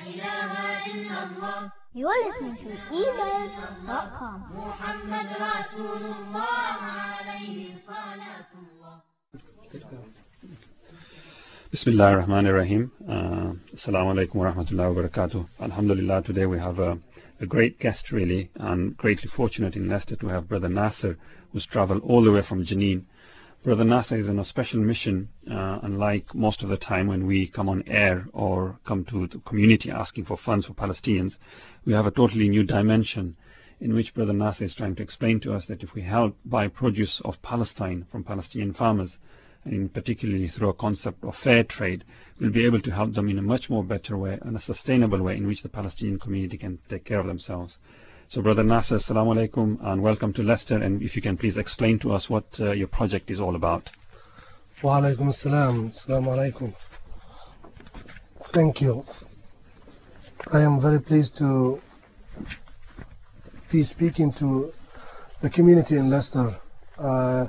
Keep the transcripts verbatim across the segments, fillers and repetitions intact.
إله إلا الله. You are listening to e-mail dot com. محمد رسول الله عليه صلاة الله. Bismillah ar-Rahman ar-Rahim. Uh, Assalamu alaikum wa rahmatullahi wa barakatuh. Alhamdulillah, today we have a, a great guest really, and greatly fortunate in Leicester to have Brother Nasser, who's traveled all the way from Jenin. Brother Nasser is on a special mission, uh, unlike most of the time when we come on air or come to the community asking for funds for Palestinians. We have a totally new dimension in which Brother Nasser is trying to explain to us that if we help buy produce of Palestine from Palestinian farmers, and particularly through a concept of fair trade, we'll be able to help them in a much more better way and a sustainable way in which the Palestinian community can take care of themselves. So Brother Nasser, assalamu alaikum and welcome to Leicester, and if you can please explain to us what uh, your project is all about. Wa alaikum assalam. Assalamu alaikum. Thank you. I am very pleased to be speaking to the community in Leicester. Uh,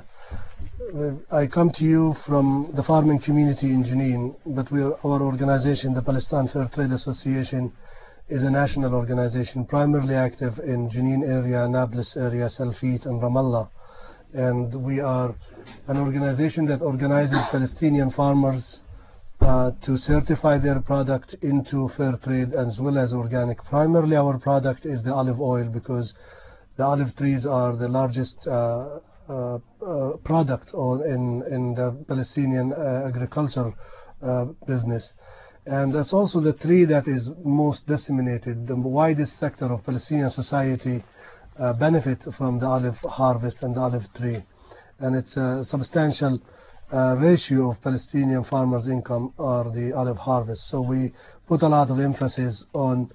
I come to you from the farming community in Jenin, but we are, our organization, the Palestine Fair Trade Association, is a national organization primarily active in Jenin area, Nablus area, Salfit and Ramallah. And we are an organization that organizes Palestinian farmers uh, to certify their product into fair trade as well as organic. Primarily our product is the olive oil, because the olive trees are the largest uh, Uh, uh, product or in in the Palestinian uh, agriculture uh, business, and that's also the tree that is most disseminated. The widest sector of Palestinian society uh, benefit from the olive harvest and the olive tree, and it's a substantial uh, ratio of Palestinian farmers' income are the olive harvest. So we put a lot of emphasis on uh,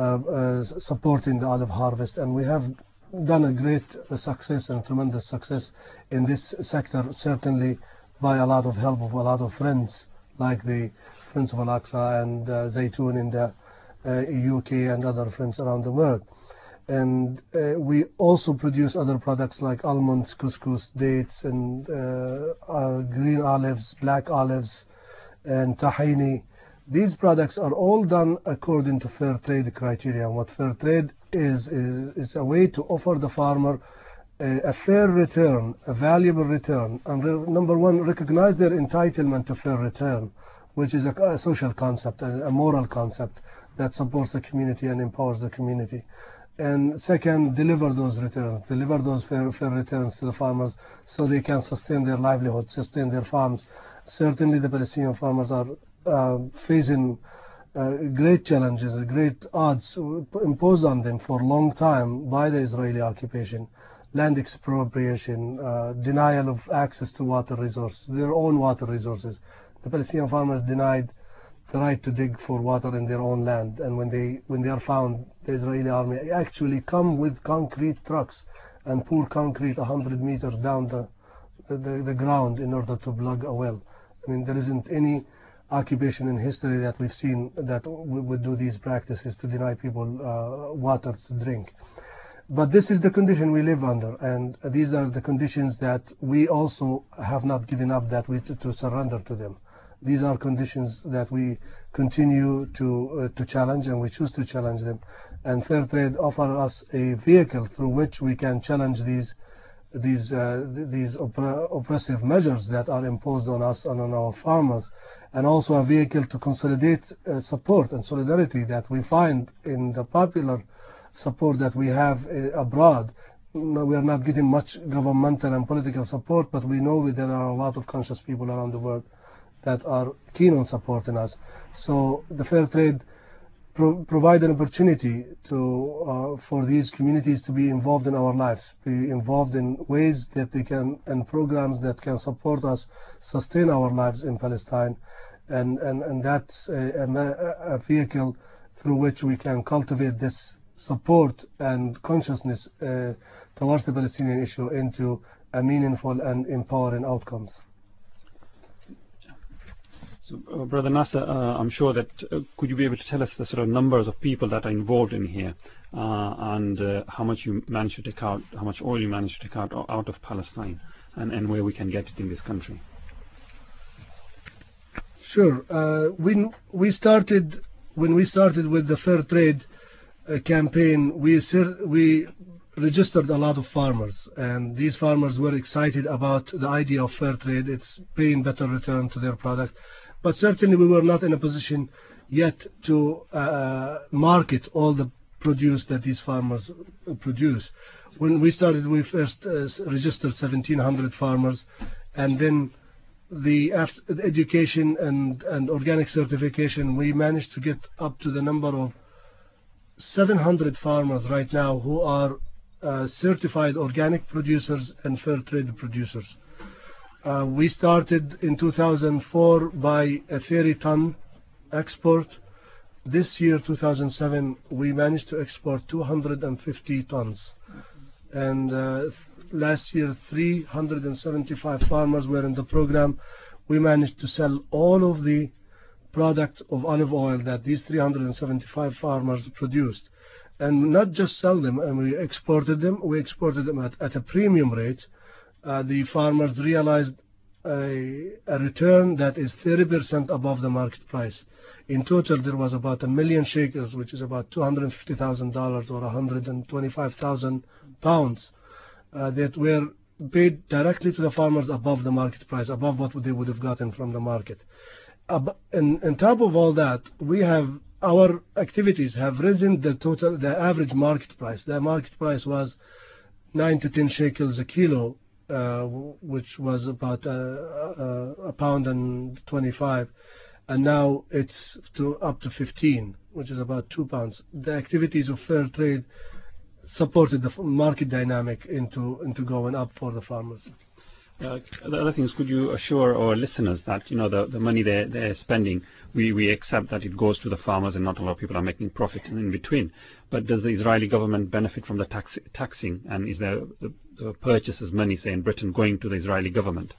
uh, supporting the olive harvest, and we have done a great success and tremendous success in this sector, certainly by a lot of help of a lot of friends like the Friends of Al-Aqsa and uh, Zaytun in the uh, U K and other friends around the world. And uh, we also produce other products like almonds, couscous, dates, and uh, uh, green olives, black olives, and tahini. These products are all done according to fair trade criteria. And what fair trade is, is, is a way to offer the farmer a, a fair return, a valuable return, and re, number one, recognize their entitlement to fair return, which is a, a social concept, a, a moral concept that supports the community and empowers the community. And second, deliver those returns, deliver those fair, fair returns to the farmers so they can sustain their livelihood, sustain their farms. Certainly the Palestinian farmers are Uh, facing uh, great challenges, great odds imposed on them for a long time by the Israeli occupation, land expropriation, uh, denial of access to water resources, their own water resources. The Palestinian farmers denied the right to dig for water in their own land, and when they when they are found, the Israeli army actually come with concrete trucks and pour concrete one hundred meters down the the, the, the ground in order to plug a well. I mean, there isn't any occupation in history that we've seen that would do these practices to deny people uh, water to drink. But this is the condition we live under, and these are the conditions that we also have not given up, that we to, to surrender to them. These are conditions that we continue to uh, to challenge, and we choose to challenge them. And fair trade offers us a vehicle through which we can challenge these these uh, these oppre- oppressive measures that are imposed on us and on our farmers, and also a vehicle to consolidate uh, support and solidarity that we find in the popular support that we have uh, abroad. No, we are not getting much governmental and political support, but we know there are a lot of conscious people around the world that are keen on supporting us. So the fair trade pro- provide an opportunity to uh, for these communities to be involved in our lives, be involved in ways that they can, and programs that can support us sustain our lives in Palestine. And, and, and that's a, a, a vehicle through which we can cultivate this support and consciousness uh, towards the Palestinian issue into a meaningful and empowering outcomes. So, uh, Brother Nasser, uh, I'm sure that uh, could you be able to tell us the sort of numbers of people that are involved in here, uh, and uh, how much you managed to take out, how much oil you managed to take out out of Palestine, and, and where we can get it in this country? Sure. Uh, we we started when we started with the fair trade uh, campaign, we we registered a lot of farmers, and these farmers were excited about the idea of fair trade. It's paying better return to their product, but certainly we were not in a position yet to uh, market all the produce that these farmers produce. When we started, we first uh, registered seventeen hundred farmers, and then the, after the education and, and organic certification, we managed to get up to the number of seven hundred farmers right now who are uh, certified organic producers and fair trade producers. Uh, we started in two thousand four by a thirty ton export. This year, two thousand seven, we managed to export two hundred fifty tons. And uh, last year, three hundred seventy-five farmers were in the program. We managed to sell all of the product of olive oil that these three hundred seventy-five farmers produced. And not just sell them, and we exported them. We exported them at, at a premium rate. Uh, the farmers realized a, a return that is thirty percent above the market price. In total, there was about a million shekels, which is about two hundred fifty thousand dollars or one hundred twenty-five thousand pounds, uh, that were paid directly to the farmers above the market price, above what they would have gotten from the market. Uh, and on top of all that, we have our activities have risen the total, the average market price. The market price was nine to ten shekels a kilo, uh, which was about uh, uh, a pound and twenty-five. And now it's to up to fifteen, which is about two pounds. The activities of fair trade supported the market dynamic into into going up for the farmers. Uh, the other thing is, could you assure our listeners that, you know, the, the money they're, they're spending, we, we accept that it goes to the farmers and not a lot of people are making profits in between. But does the Israeli government benefit from the tax, taxing? And is there the, the purchases money, say, in Britain going to the Israeli government?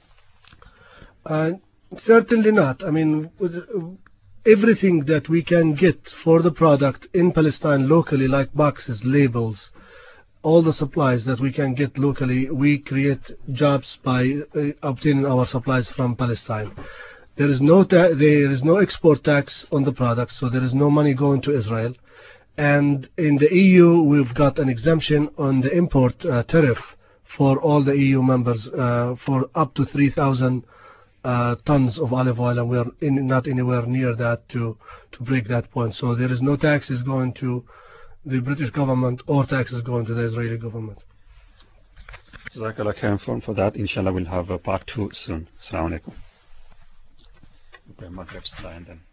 Uh, certainly not. I mean, everything that we can get for the product in Palestine locally, like boxes, labels, all the supplies that we can get locally, we create jobs by uh, obtaining our supplies from Palestine. There is no ta there is no export tax on the products, so there is no money going to Israel. And in the E U, we've got an exemption on the import uh, tariff for all the E U members uh, for up to three thousand uh, tons of olive oil, and we're in, not anywhere near that to to break that point. So there is no taxes going to the British government or taxes going to the Israeli government. Jazakallah khairan for that. Inshallah, we'll have a part two soon. Assalamu alaikum.